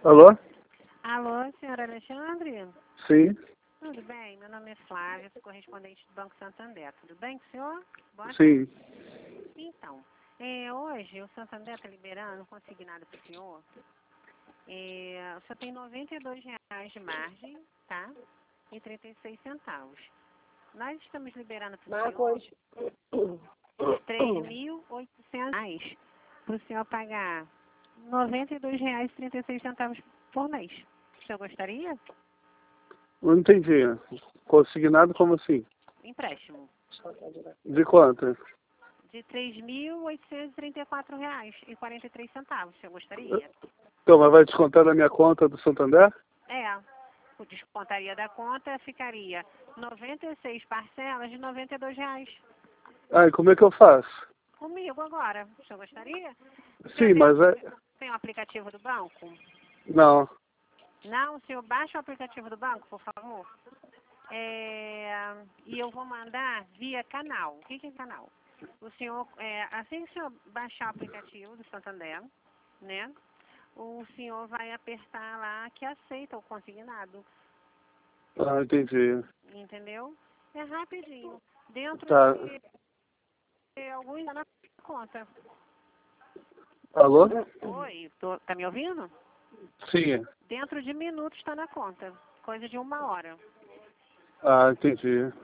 Alô? Alô, senhor Alexandre? Sim, Tudo bem? Meu nome é Flávia, sou correspondente do Banco Santander. Tudo bem com o senhor? Boa sim. tarde. Então, hoje o Santander está liberando um consignado para o senhor. O senhor tem R$ 92 de margem, tá? E 36 centavos. Nós estamos liberando para o senhor R$ 3.800 para o senhor pagar R$ 92,36 por mês. O senhor gostaria? Não entendi. Consignado como assim? Empréstimo. De quanto? De R$ 3.834,43. O senhor gostaria? Então, mas vai descontar da minha conta do Santander? O descontaria da conta ficaria 96 parcelas de R$ 92. Ah, e como é que eu faço? Comigo agora. O senhor gostaria? Sim, mas é... Tem o aplicativo do banco? Não. Não, o senhor baixa o aplicativo do banco, por favor. E eu vou mandar via canal. O que é canal? O senhor, assim que o senhor baixar o aplicativo do Santander, né? O senhor vai apertar lá que aceita o consignado. Ah, entendi. Entendeu? É rapidinho. Dentro Tá. de alguns na conta. Alô? Oi, tá me ouvindo? Sim. Dentro de minutos está na conta. Coisa de 1 hora. Ah, entendi.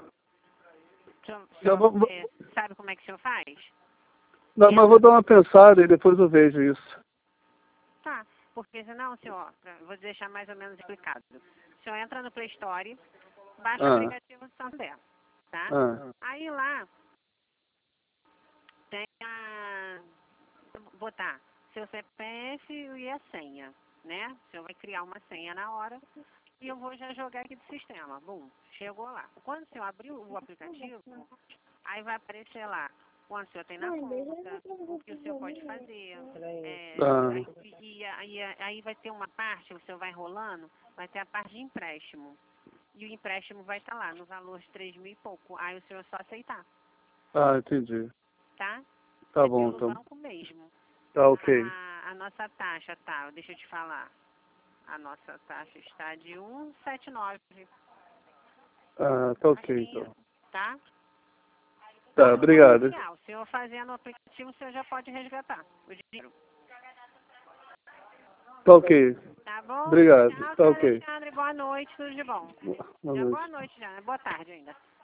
Sabe como é que o senhor faz? Não, mas vou dar uma pensada e depois eu vejo isso. Tá, porque senão, senhor, vou deixar mais ou menos explicado. O senhor entra no Play Store, baixa o aplicativo do Santander, tá? Aí lá tem botar seu CPF e a senha, né? O senhor vai criar uma senha na hora e eu vou já jogar aqui do sistema. Bum, chegou lá. Quando o senhor abrir o aplicativo, aí vai aparecer lá quanto o senhor tem na conta, o que o senhor pode fazer. Aí vai ter uma parte, o senhor vai rolando, vai ter a parte de empréstimo. E o empréstimo vai estar lá, no valor de 3 mil e pouco. Aí o senhor só aceitar. Ah, entendi. Tá? Tá bom, pelo então. banco mesmo. Tá ok. A nossa taxa, tá, deixa eu te falar. A nossa taxa está de 1,79. Ah, tá ok, então. Tá? Tá, obrigado. O senhor fazendo o aplicativo, o senhor já pode resgatar o dinheiro. Tá ok. Tá bom? Obrigado. Tchau, Tá senhor ok. Alexandre. Boa noite, tudo de bom. Boa Já noite. boa noite já, né? Boa tarde ainda.